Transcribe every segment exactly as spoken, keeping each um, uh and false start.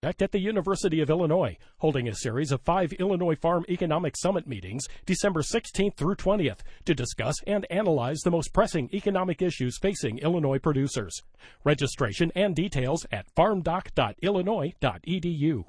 At the University of Illinois, holding a series of five Illinois Farm Economic Summit meetings December sixteenth through twentieth to discuss and analyze the most pressing economic issues facing Illinois producers. Registration and details at farm doc dot illinois dot e d u.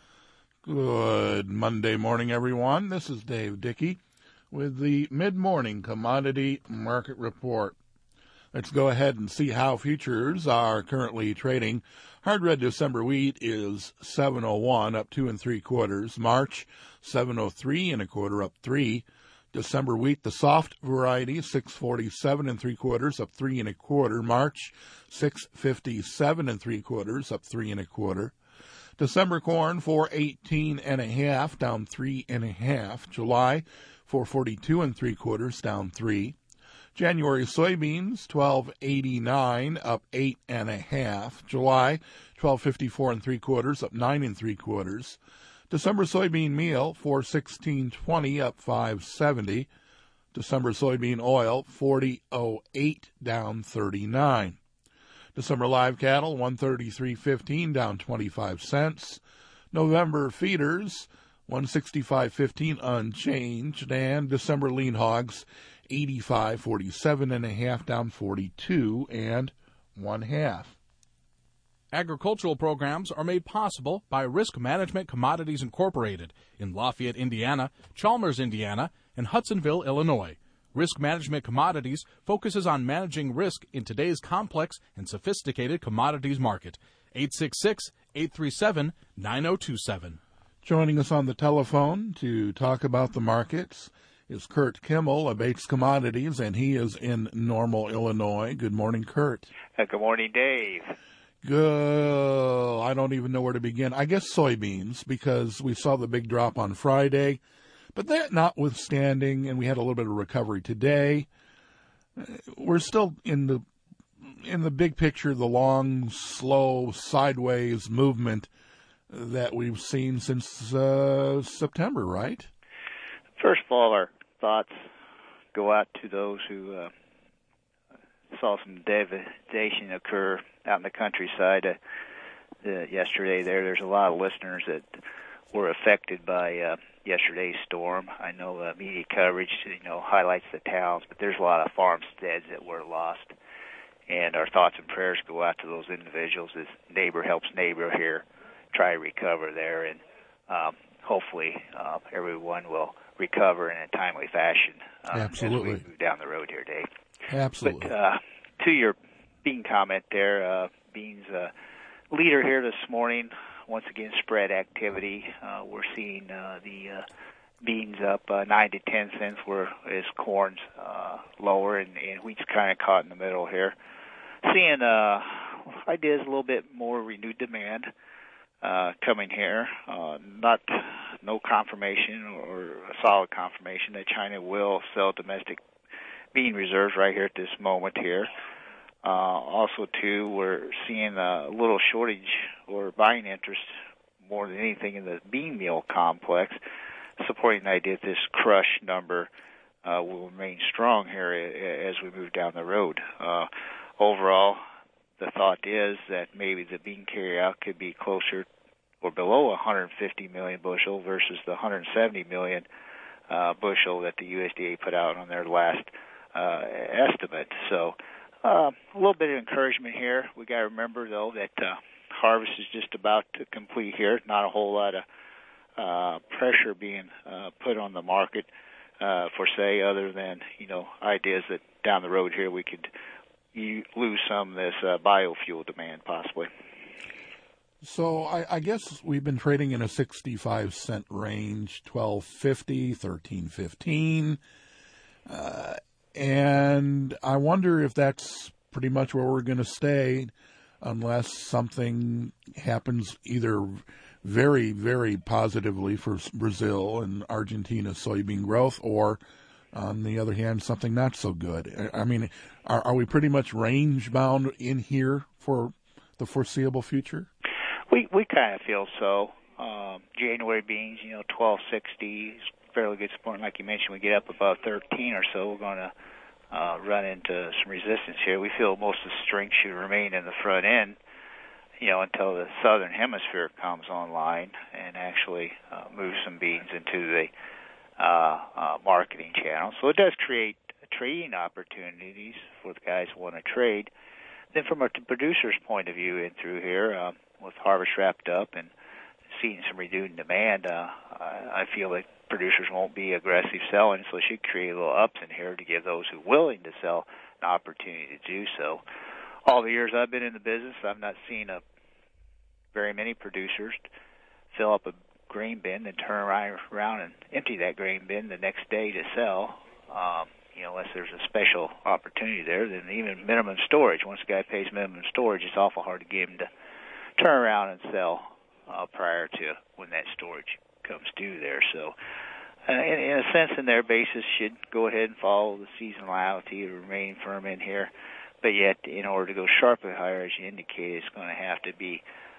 Good Monday morning, everyone. This is Dave Dickey with the mid-morning commodity market report. Let's go ahead and see how futures are currently trading. Hard red December wheat is seven oh one, up two and three quarters. March, seven oh three and a quarter, up three. December wheat, the soft variety, six forty-seven and three quarters, up three and a quarter. March, six fifty-seven and three quarters, up three and a quarter. December corn, four eighteen and a half, down three and a half. July, four forty-two and three quarters, down three. January soybeans, twelve eighty-nine, up eight and a half. July, twelve fifty-four and three quarters, up nine and three quarters. December soybean meal, four sixteen twenty, up five seventy. December soybean oil, forty oh eight, down thirty-nine. December live cattle, one thirty-three fifteen, down twenty-five cents. November feeders, one sixty-five fifteen, unchanged. And December lean hogs, eighty-five forty-seven and a half, down forty-two and one half. Agricultural programs are made possible by Risk Management Commodities Incorporated in Lafayette, Indiana, Chalmers, Indiana, and Hudsonville, Illinois. Risk Management Commodities focuses on managing risk in today's complex and sophisticated commodities market. eight six six, eight three seven, nine oh two seven. Joining us on the telephone to talk about the markets is Kurt Kimmel of Bates Commodities, and he is in Normal, Illinois. Good morning, Kurt. Uh, good morning, Dave. Good. I don't even know where to begin. I guess soybeans, because we saw the big drop on Friday. But that notwithstanding, and we had a little bit of recovery today, we're still in the in the big picture, the long, slow, sideways movement that we've seen since uh, September, right? First of all, our thoughts go out to those who uh, saw some devastation occur out in the countryside uh, uh, yesterday. There, there's a lot of listeners that were affected by uh, yesterday's storm. I know uh, media coverage, you know, highlights the towns, but there's a lot of farmsteads that were lost. And our thoughts and prayers go out to those individuals as neighbor helps neighbor here try to recover there. And um, hopefully uh, everyone will recover in a timely fashion uh, Absolutely. as we move down the road here, Dave. Absolutely. But uh, to your bean comment there, uh, beans uh, leader here this morning. Once again, spread activity. Uh, we're seeing uh, the uh, beans up uh, nine to ten cents, whereas corn's uh, lower, and, and wheat's kind of caught in the middle here. Seeing uh, ideas a little bit more renewed demand uh, coming here. Uh, not no confirmation or a solid confirmation that China will sell domestic bean reserves right here at this moment here. Uh, also, too, we're seeing a little shortage or buying interest more than anything in the bean meal complex, supporting the idea that this crush number uh, will remain strong here as we move down the road. Uh, overall, the thought is that maybe the bean carryout could be closer or below one hundred fifty million bushel versus the one hundred seventy million uh, bushel that the U S D A put out on their last uh, estimate. So uh, a little bit of encouragement here. We got to remember, though, that uh, harvest is just about to complete here. Not a whole lot of uh, pressure being uh, put on the market uh, for, say, other than, you know, ideas that down the road here we could you lose some of this uh, biofuel demand possibly. So I, I guess we've been trading in a sixty-five cent range, twelve fifty, thirteen fifteen. Uh, and I wonder if that's pretty much where we're going to stay unless something happens either very, very positively for Brazil and Argentina soybean growth, or on the other hand, something not so good. I mean, are, are we pretty much range bound in here for the foreseeable future? We we kind of feel so. Um, January beans, you know, twelve sixty is fairly good support. Like you mentioned, we get up above thirteen or so, we're going to uh, run into some resistance here. We feel most of the strength should remain in the front end. you know, until the southern hemisphere comes online and actually uh, moves some beans into the uh, uh, marketing channel. So it does create trading opportunities for the guys who want to trade. Then from a producer's point of view in through here, uh, with harvest wrapped up and seeing some renewed demand, uh, I feel that producers won't be aggressive selling, so it should create a little ups in here to give those who are willing to sell an opportunity to do so. All the years I've been in the business, I've not seen a, very many producers fill up a grain bin and turn around and empty that grain bin the next day to sell. Um, you know, unless there's a special opportunity there, then even minimum storage. Once a guy pays minimum storage, it's awful hard to get him to turn around and sell uh, prior to when that storage comes due there. So, uh, in, in a sense, in their basis should go ahead and follow the seasonality or remain firm in here. But yet, in order to go sharply higher, as you indicated, it's going to have to be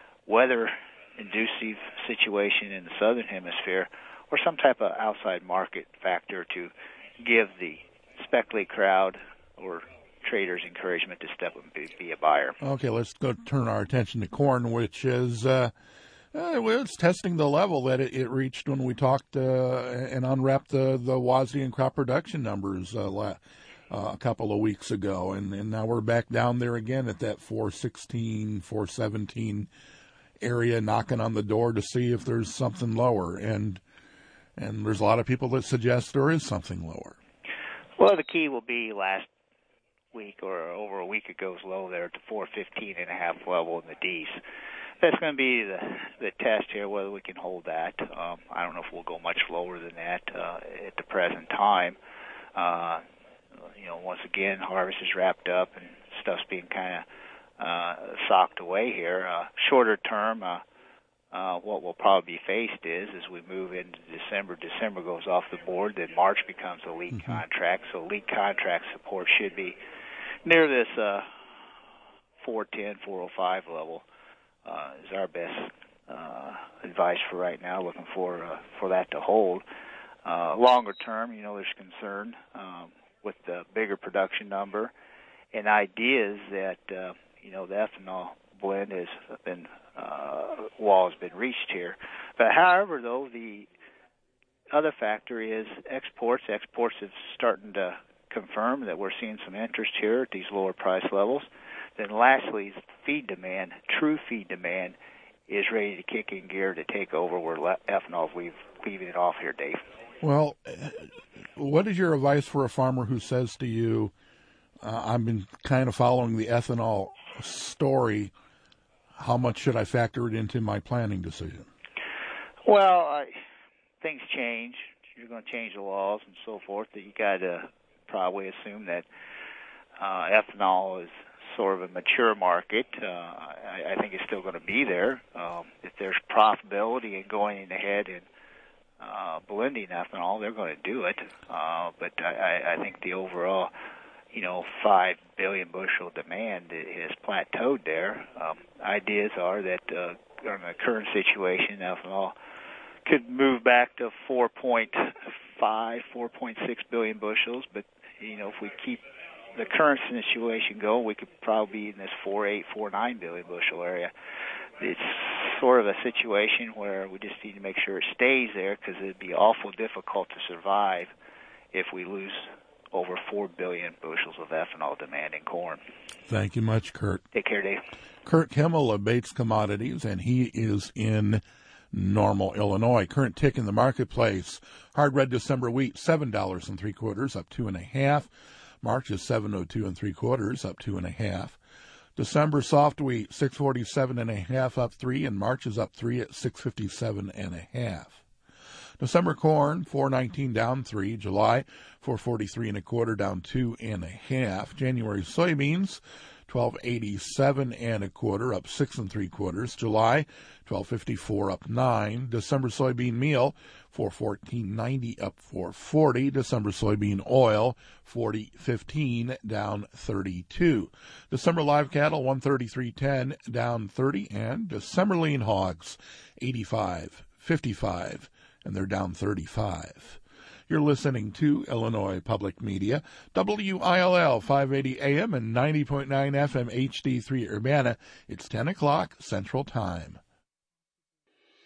weather-inducive situation in the southern hemisphere or some type of outside market factor to give the speculate crowd or traders encouragement to step up and be, be a buyer. Okay, let's go turn our attention to corn, which is uh, uh, well, it's testing the level that it, it reached when we talked uh, and unwrapped the the W A S D and crop production numbers uh, la- uh, a couple of weeks ago, and, and now we're back down there again at that four sixteen, four seventeen area, knocking on the door to see if there's something lower, and and there's a lot of people that suggest there is something lower. Well, the key will be last week or over a week ago's low there at the four fifteen and a half level in the D's. That's going to be the the test here, whether we can hold that. Um, I don't know if we'll go much lower than that uh, at the present time. Uh, you know, once again, harvest is wrapped up and stuff's being kind of uh, socked away here. Uh, shorter term, uh, uh, what will probably be faced is as we move into December, December goes off the board, then March becomes a lead mm-hmm. contract. So lead contract support should be near this uh, four ten, four oh five level. Uh, is our best uh, advice for right now, looking for uh, for that to hold. Uh, longer term, you know, there's concern um, with the bigger production number and ideas that, uh, you know, the ethanol blend has been, uh, wall has been reached here. But however, though, the other factor is exports. Exports have starting to confirm that we're seeing some interest here at these lower price levels. Then lastly, feed demand, true feed demand, is ready to kick in gear to take over where ethanol is leaving it off here, Dave. Well, what is your advice for a farmer who says to you, uh, I've been kind of following the ethanol story, how much should I factor it into my planning decision? Well, I, things change. You're going to change the laws and so forth, that you got to probably assume that uh, ethanol is sort of a mature market. Uh, I, I think it's still going to be there. Um, if there's profitability in going ahead and uh, blending ethanol, they're going to do it. Uh, but I, I think the overall, you know, five billion bushel demand is plateaued there. Um, ideas are that uh, in the current situation, ethanol could move back to four point five, four point six billion bushels. But, you know, if we keep the current situation go, we could probably be in this four eight, four nine billion bushel area. It's sort of a situation where we just need to make sure it stays there, because it'd be awful difficult to survive if we lose over four billion bushels of ethanol demand in corn. Thank you much, Kurt. Take care, Dave. Kurt Kimmel of Bates Commodities, and he is in Normal, Illinois. Current tick in the marketplace: hard red December wheat, seven dollars and three quarters, up two and a half. March is seven oh two and three quarters, up two and a half. December soft wheat, six forty seven and a half, up three, and March is up three at six fifty seven and a half. December corn, four nineteen, down three. July, four forty three and a quarter, down two and a half. January soybeans, twelve eighty seven and a quarter, up six and three quarters. July, twelve fifty four, up nine. December soybean meal, four fourteen ninety, up four forty. December soybean oil, forty fifteen, down thirty-two. December live cattle, one thirty three ten, down thirty, and December lean hogs, eighty five fifty-five, and they're down thirty-five. You're listening to Illinois Public Media, W I L L five eighty A M and ninety point nine F M H D three Urbana. It's ten o'clock Central Time.